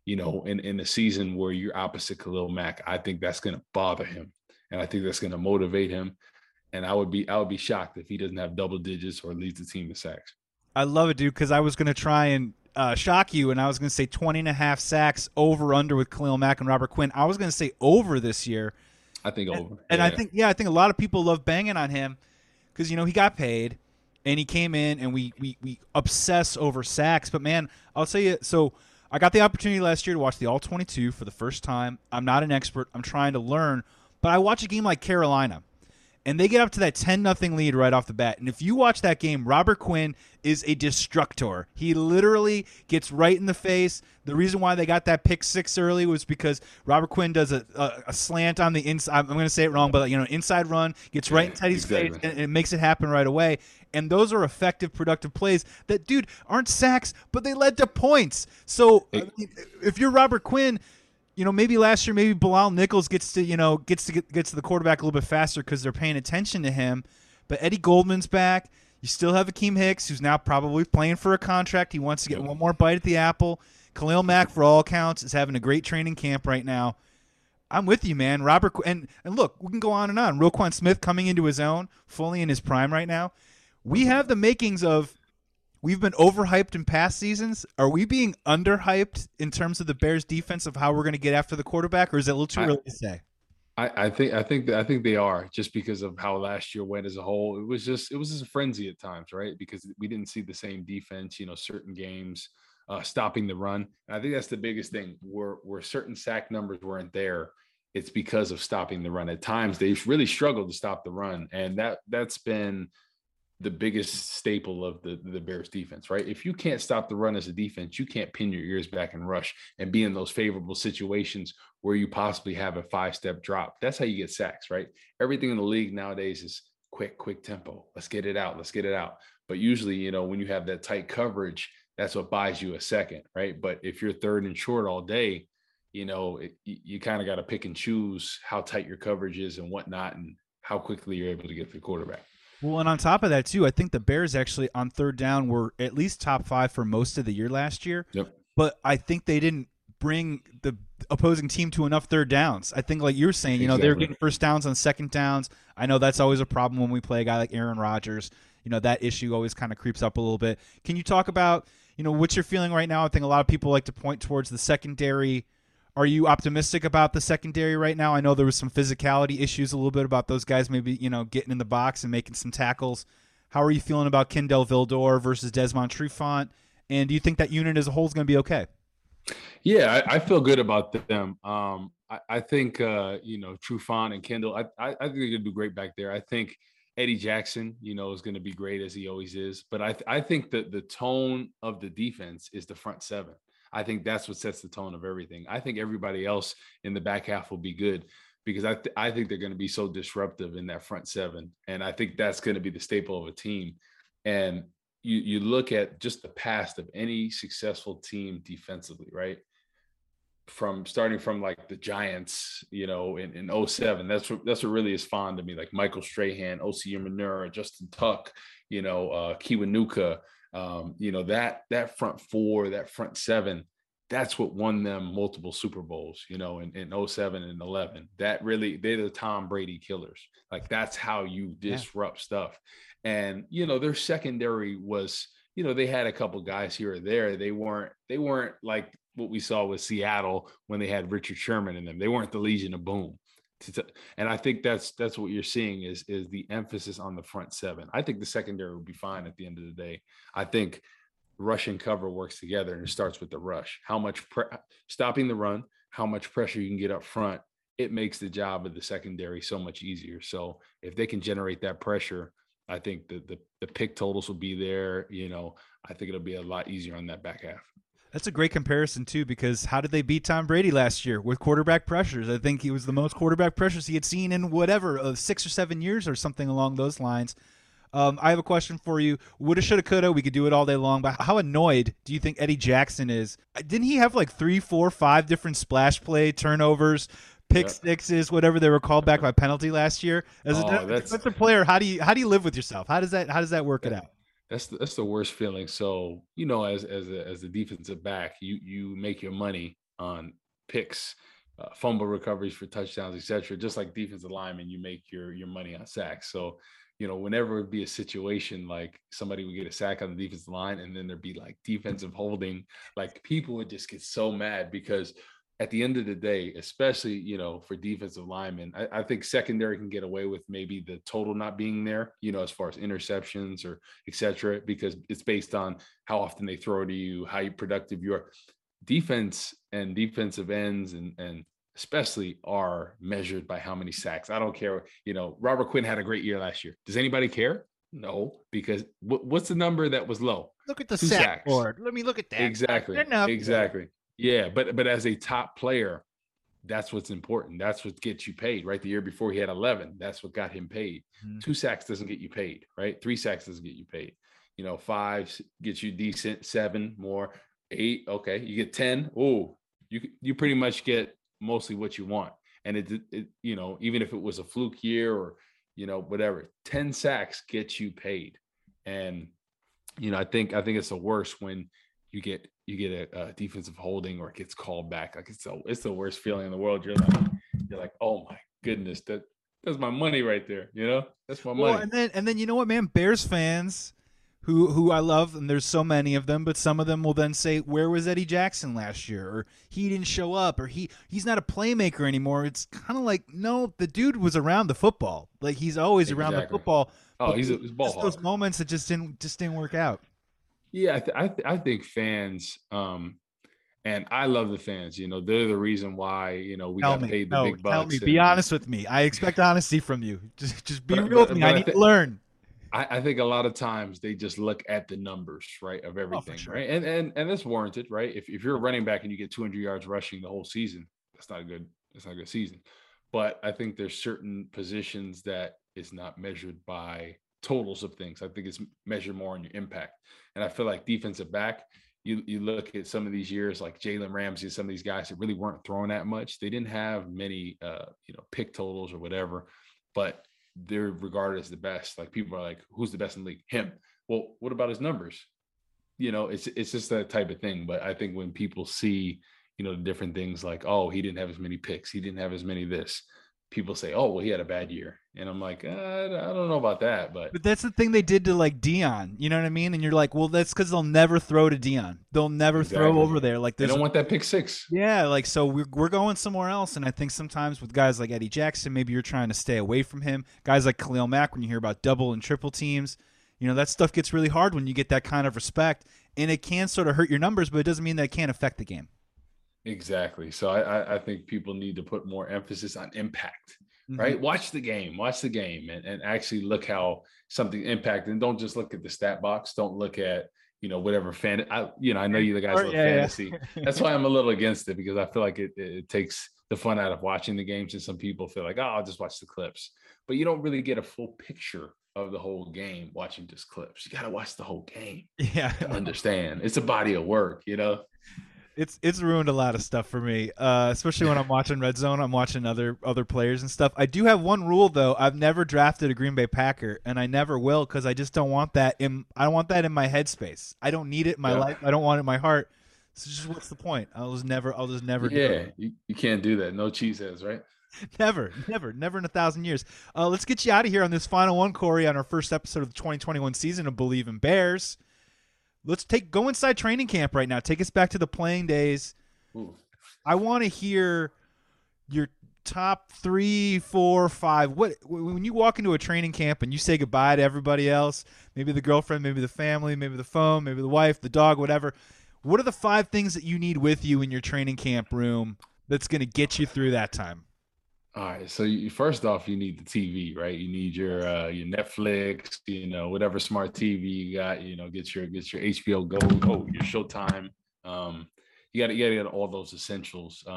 in a season where you're opposite Khalil Mack, I think that's going to bother him. And I think that's going to motivate him. And I would be shocked if he doesn't have double digits or leads the team in sacks. I love it, dude, because I was going to try and shock you, and I was going to say 20.5 sacks over under with Khalil Mack and Robert Quinn. I was going to say over this year. I think over. And I think a lot of people love banging on him because, he got paid and he came in and we obsess over sacks. But, man, I'll tell you, so I got the opportunity last year to watch the All-22 for the first time. I'm not an expert. I'm trying to learn. But I watch a game like Carolina, and they get up to that 10-0 lead right off the bat. And if you watch that game, Robert Quinn is a destructor. He literally gets right in the face. The reason why they got that pick 6 early was because Robert Quinn does a slant on the inside. I'm going to say it wrong, but inside run, gets right in Teddy's face, and it makes it happen right away. And those are effective, productive plays that, dude, aren't sacks, but they led to points. So if you're Robert Quinn, maybe last year, maybe Bilal Nichols gets to the quarterback a little bit faster because they're paying attention to him. But Eddie Goldman's back. You still have Akeem Hicks, who's now probably playing for a contract. He wants to get one more bite at the apple. Khalil Mack, for all accounts, is having a great training camp right now. I'm with you, man. Robert, and look, we can go on and on. Roquan Smith coming into his own, fully in his prime right now. We have the makings of. We've been overhyped in past seasons. Are we being underhyped in terms of the Bears' defense of how we're going to get after the quarterback, or is it a little too early to say? I think they are, just because of how last year went as a whole. It was just a frenzy at times, right? Because we didn't see the same defense, certain games stopping the run. And I think that's the biggest thing. Where certain sack numbers weren't there, it's because of stopping the run. At times they really struggled to stop the run, and that's been the biggest staple of the Bears defense, right? If you can't stop the run as a defense, you can't pin your ears back and rush and be in those favorable situations where you possibly have a 5-step drop. That's how you get sacks, right? Everything in the league nowadays is quick tempo. Let's get it out. But usually, when you have that tight coverage, that's what buys you a second, right? But if you're third and short all day, you kind of got to pick and choose how tight your coverage is and whatnot, and how quickly you're able to get to the quarterback. Well, and on top of that, too, I think the Bears actually on third down were at least top 5 for most of the year last year. Yep. But I think they didn't bring the opposing team to enough third downs. I think, like you're saying, Exactly. They're getting first downs on second downs. I know that's always a problem when we play a guy like Aaron Rodgers. That issue always kind of creeps up a little bit. Can you talk about, what you're feeling right now? I think a lot of people like to point towards the secondary. Are you optimistic about the secondary right now? I know there was some physicality issues a little bit about those guys maybe, getting in the box and making some tackles. How are you feeling about Kindle Vildor versus Desmond Trufant? And do you think that unit as a whole is going to be okay? Yeah, I feel good about them. I think, Trufant and Kindle, I think they're going to do great back there. I think Eddie Jackson, is going to be great as he always is. But I think that the tone of the defense is the front 7. I think that's what sets the tone of everything. I think everybody else in the back half will be good, because I think they're going to be so disruptive in that front 7. And I think that's going to be the staple of a team. And you look at just the past of any successful team defensively, right? Starting from like the Giants, in 07, that's what really is fond of me. Like Michael Strahan, Osi Umenyiora, Justin Tuck, Kiwanuka. That front 4, that front 7, that's what won them multiple Super Bowls, in 07 and 11. That really, they're the Tom Brady killers. Like, that's how you disrupt stuff. And, their secondary was, they had a couple guys here or there. They weren't like what we saw with Seattle when they had Richard Sherman in them. They weren't the Legion of Boom. And I think that's what you're seeing is the emphasis on the front 7. I think the secondary will be fine at the end of the day. I think rush and cover works together, and it starts with the rush. How much stopping the run, how much pressure you can get up front, it makes the job of the secondary so much easier. So if they can generate that pressure, I think the pick totals will be there. I think it'll be a lot easier on that back half. That's a great comparison, too, because how did they beat Tom Brady last year? With quarterback pressures. I think he was the most quarterback pressures he had seen in 6 or 7 years or something along those lines. I have a question for you. Woulda, shoulda, coulda. We could do it all day long. But how annoyed do you think Eddie Jackson is? Didn't he have like 3, 4, 5 different splash play turnovers, pick Yeah. sixes, whatever they were called back by penalty last year? As a Oh, defensive player, how do you live with yourself? How does that work it that, out? that's the worst feeling. So, as a defensive back, you make your money on picks, fumble recoveries for touchdowns, etc. Just like defensive linemen, you make your money on sacks. So, whenever it'd be a situation like somebody would get a sack on the defensive line and then there'd be like defensive holding, like people would just get so mad because at the end of the day, especially, for defensive linemen, I think secondary can get away with maybe the total not being there, as far as interceptions or et cetera, because it's based on how often they throw to you, how productive you are. Defense and defensive ends and especially are measured by how many sacks. I don't care. Robert Quinn had a great year last year. Does anybody care? No, because what's the number that was low? Look at the Two sack sacks. board. Let me look at that. Exactly. Good enough. Exactly. Yeah, but as a top player, that's what's important. That's what gets you paid, right? The year before he had 11. That's what got him paid. Mhm. 2 sacks doesn't get you paid, right? 3 sacks doesn't get you paid. 5 gets you decent, 7 more, 8. Okay, you get 10. Oh, you pretty much get mostly what you want. And even if it was a fluke year or whatever, 10 sacks gets you paid. And I think it's the worst when you get a defensive holding or it gets called back. Like it's the worst feeling in the world. You're like, oh my goodness, that's my money right there. That's my Well, money. and then you know what, man? Bears fans who I love, and there's so many of them, but some of them will then say, "Where was Eddie Jackson last year?" Or he didn't show up, or he's not a playmaker anymore. It's kind of like, no, the dude was around the football. Like he's always around the Exactly. football. Oh, But he's a ball just those hawk. moments that just didn't work out. Yeah, I think fans, and I love the fans. They're the reason why we Tell got me, paid the no, big tell me. bucks. Be And honest with me. I expect honesty from you. Just be but real with but me. I but I need to think learn. I think a lot of times they just look at the numbers, right, of Oh, for everything, sure. right, and that's warranted, right. If you're a running back and you get 200 yards rushing the whole season, that's not a good. That's not a good season. But I think there's certain positions that is not measured by totals of things. I think it's measured more on your impact. And I feel like defensive back, you look at some of these years like Jalen Ramsey, some of these guys that really weren't throwing that much. They didn't have many pick totals or whatever, but they're regarded as the best. Like people are like, who's the best in the league? Him. Well, what about his numbers? It's just that type of thing. But I think when people see, the different things like, oh, he didn't have as many picks, he didn't have as many this, people say, oh, well, he had a bad year. And I'm like, I don't know about that, but But that's the thing they did to like Dion. You know what I mean? And you're like, well, that's because they'll never throw to Dion. They'll never throw exactly. over there. Like They there's don't want that pick six. yeah, like so we're going somewhere else. And I think sometimes with guys like Eddie Jackson, maybe you're trying to stay away from him. Guys like Khalil Mack, when you hear about double and triple teams, that stuff gets really hard when you get that kind of respect, and it can sort of hurt your numbers, but it doesn't mean that it can't affect the game. Exactly. So I think people need to put more emphasis on impact, Hmm. right? Watch the game, and actually look how something impacted. And don't just look at the stat box. Don't look at, whatever I know you the guys Or, love yeah, fantasy. yeah. That's why I'm a little against it, because I feel like it takes the fun out of watching the games. And some people feel like, oh, I'll just watch the clips, but you don't really get a full picture of the whole game watching just clips. You got to watch the whole game Yeah. to understand. It's a body of work. It's ruined a lot of stuff for me, especially when I'm watching Red Zone. I'm watching other players and stuff. I do have one rule though. I've never drafted a Green Bay Packer, and I never will because I just don't want that in. I don't want that in my headspace. I don't need it in my Yeah. life. I don't want it in my heart. So just what's the point? I'll just never do it. Yeah, you can't do that. No cheeseheads, right? Never in 1,000 years. Let's get you out of here on this final one, Corey, on our first episode of the 2021 season of Believe in Bears. Let's go inside training camp right now. Take us back to the playing days. Ooh. I want to hear your top 3, 4, 5. When you walk into a training camp and you say goodbye to everybody else, maybe the girlfriend, maybe the family, maybe the phone, maybe the wife, the dog, whatever. What are the 5 things that you need with you in your training camp room that's going to get you through that time? All right. So first off, you need the TV, right? You need your Netflix, whatever smart TV you got. Get your HBO Go, your Showtime. You got to get all those essentials.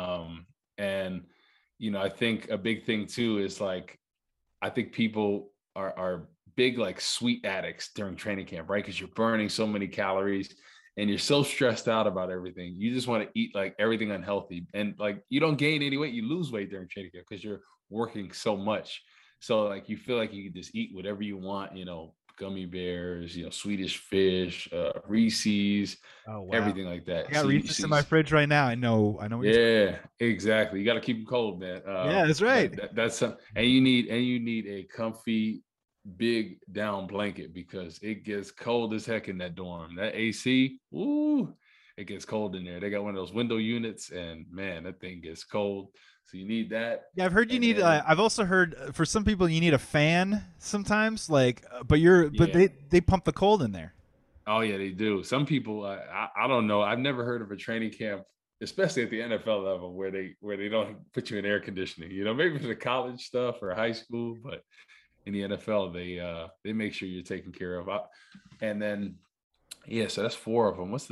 And I think a big thing too is like, I think people are big like sweet addicts during training camp, right? Because you're burning so many calories and you're so stressed out about everything. You just want to eat like everything unhealthy. And like you don't gain any weight, you lose weight during training camp because you're working so much. So like you feel like you can just eat whatever you want, gummy bears, Swedish fish, Reese's, Oh wow. everything like that. I got Reese's in my fridge right now. I know. Yeah, exactly. You got to keep them cold, man. Yeah, that's right. That's something. And you need a comfy, big down blanket because it gets cold as heck in that dorm. That AC, ooh, it gets cold in there. They got one of those window units, and man, that thing gets cold. So you need that. Yeah, I've heard you need. I've also heard for some people you need a fan sometimes. Like, but they pump the cold in there. Oh yeah, they do. Some people, I don't know. I've never heard of a training camp, especially at the NFL level, where they don't put you in air conditioning. Maybe for the college stuff or high school, but in the NFL, they make sure you're taken care of. And then, yeah, so that's 4 of them. What's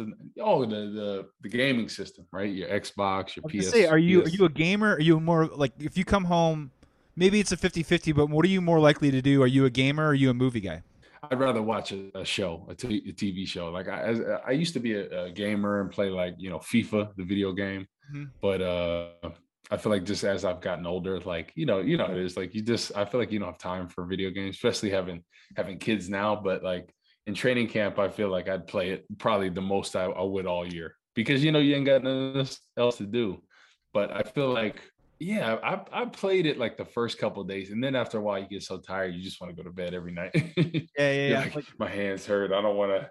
the gaming system, right? Your Xbox, your PS. Are you a gamer? Are you more like if you come home, maybe it's a 50-50, but what are you more likely to do? Are you a gamer or are you a movie guy? I'd rather watch a show, a TV show. Like I used to be a gamer and play like, FIFA, the video game. Mm-hmm. But I feel like just as I've gotten older, like, it is like I feel like you don't have time for video games, especially having kids now. But like in training camp, I feel like I'd play it probably the most I would all year because, you ain't got nothing else to do. But I feel like, yeah, I played it like the first couple of days, and then after a while, you get so tired, you just want to go to bed every night. Yeah. Like, my hands hurt. I don't want to.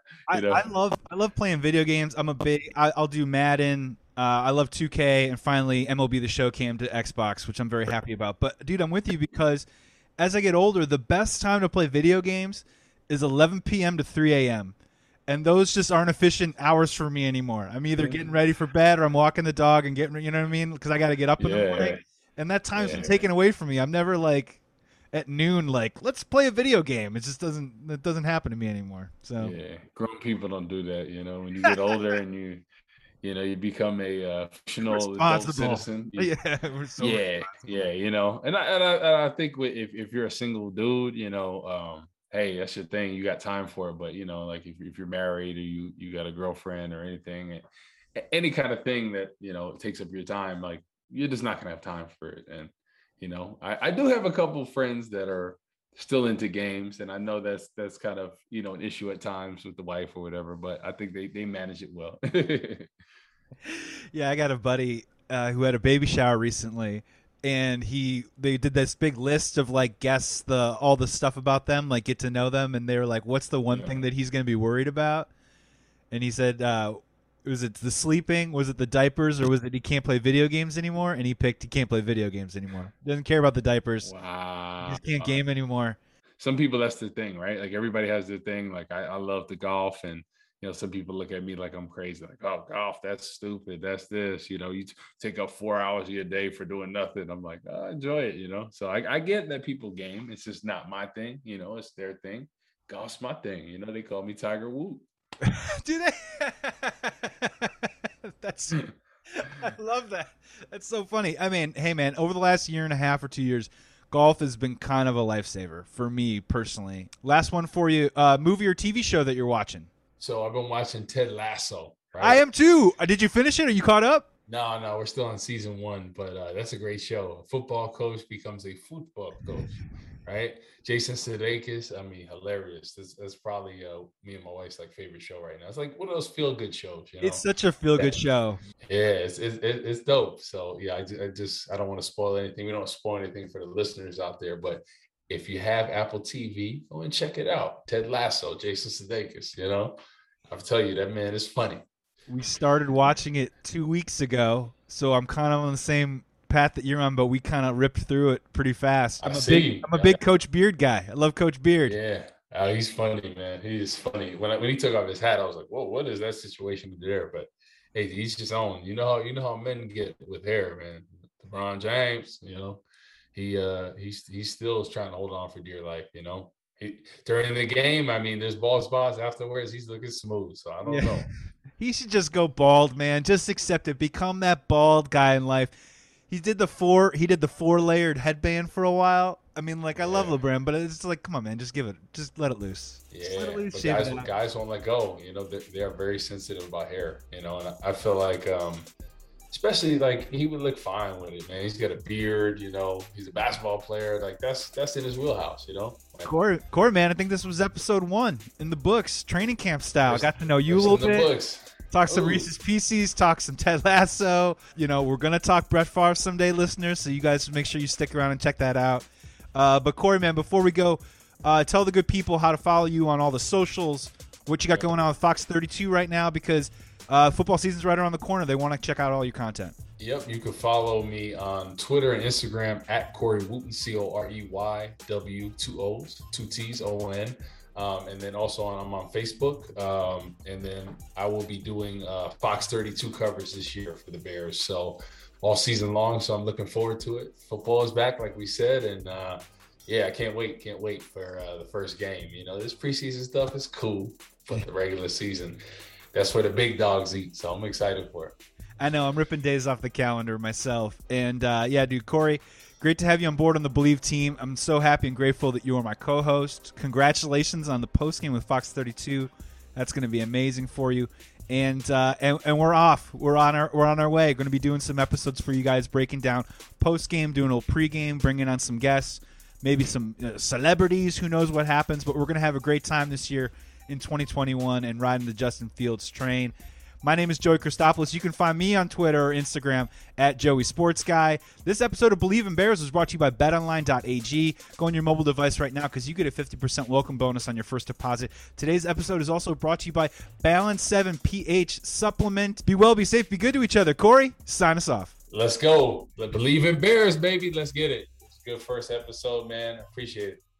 I love playing video games. I'll do Madden. I love 2K, and finally MLB The Show came to Xbox, which I'm very happy about. But dude, I'm with you because as I get older, the best time to play video games is 11 p.m. to 3 a.m. And those just aren't efficient hours for me anymore. I'm either getting ready for bed or I'm walking the dog and getting, you know what I mean? Because I got to get up in the morning. And that time's been taken away from me. I'm never like at noon, like, let's play a video game. It doesn't happen to me anymore. So yeah, grown people don't do that. When you get older and you become a functional adult citizen. Yeah, And I think if you're a single dude, hey, that's your thing. You got time for it. But, like if you're married or you got a girlfriend or anything, any kind of thing that, takes up your time, like you're just not going to have time for it. And, I do have a couple of friends that are still into games. And I know that's kind of, an issue at times with the wife or whatever, but I think they manage it well. Yeah, I got a buddy who had a baby shower recently. And they did this big list of like guess all the stuff about them, like get to know them, and they were like, "What's the one thing that he's going to be worried about?" And he said, "Was it the sleeping? Was it the diapers? Or was it he can't play video games anymore?" And he picked he can't play video games anymore. Doesn't care about the diapers. Wow, he just can't game anymore. Some people, that's the thing, right? Like everybody has their thing. Like I love the golf, and some people look at me like I'm crazy, like, oh, golf, that's stupid. That's this, you take up 4 hours of your day for doing nothing. I'm like, I enjoy it, So I get that people game. It's just not my thing, it's their thing. Golf's my thing. They call me Tiger Woods. Do they? I love that. That's so funny. I mean, hey man, over the last year and a half or 2 years, golf has been kind of a lifesaver for me personally. Last one for you, movie or TV show that you're watching? So I've been watching Ted Lasso. Right? I am too. Did you finish it? Are you caught up? No, we're still on season 1, but that's a great show. A football coach becomes a football coach, right? Jason Sudeikis, I mean, hilarious. That's probably me and my wife's like favorite show right now. It's like one of those feel-good shows. It's such a feel-good show. Yeah, it's dope. So yeah, I don't want to spoil anything. We don't spoil anything for the listeners out there, but if you have Apple TV, go and check it out. Ted Lasso, Jason Sudeikis, I'll tell you, that man is funny. We started watching it 2 weeks ago, so I'm kind of on the same path that you're on, but we kind of ripped through it pretty fast. I'm a big Coach Beard guy. I love Coach Beard. Yeah, he's funny, man. He is funny. When he took off his hat, I was like, whoa, what is that situation there? But hey, he's just on. You know how men get with hair, man. LeBron James, he still is trying to hold on for dear life, during the game. I mean, there's bald spots afterwards. He's looking smooth. So I don't know. He should just go bald, man. Just accept it. Become that bald guy in life. He did the four layered headband for a while. I mean, like, I love LeBron, but it's like, come on, man, just let it loose. Yeah, let it loose, but guys won't let go. You know, they are very sensitive about hair. You know, and I feel like, especially like he would look fine with it, man. He's got a beard. You know, he's a basketball player. Like that's in his wheelhouse. You know, like, Corey, man, I think this was episode 1 in the books, training camp style. I got to know you a little bit. Books. Talk some Reese's Pieces, talk some Ted Lasso. You know, we're going to talk Brett Favre someday, listeners, so you guys make sure you stick around and check that out. But Corey, man, before we go, tell the good people how to follow you on all the socials, what you got going on with Fox 32 right now, because football season's right around the corner. They want to check out all your content. Yep, you can follow me on Twitter and Instagram at Corey Wootton, COREYW, 2 O's, 2 T's, ON. And then also I'm on Facebook. And then I will be doing Fox 32 coverage this year for the Bears. So all season long. So I'm looking forward to it. Football is back, like we said. And I can't wait for the first game. You know, this preseason stuff is cool, but the regular season, that's where the big dogs eat. So I'm excited for it. I know. I'm ripping days off the calendar myself. And dude, Corey, great to have you on board on the Believe team. I'm so happy and grateful that you are my co-host. Congratulations on the postgame with Fox 32. That's going to be amazing for you. And we're off. We're on our way. Going to be doing some episodes for you guys, breaking down postgame, doing a little pregame, bringing on some guests, maybe some celebrities. Who knows what happens? But we're going to have a great time this year in 2021 and riding the Justin Fields train. My name is Joey Christopoulos. You can find me on Twitter or Instagram at Joey Sports Guy. This episode of Believe in Bears was brought to you by BetOnline.ag. Go on your mobile device right now because you get a 50% welcome bonus on your first deposit. Today's episode is also brought to you by Balance 7 pH Supplement. Be well, be safe, be good to each other. Corey, sign us off. Let's go. Believe in Bears, baby. Let's get it. It's a good first episode, man. Appreciate it.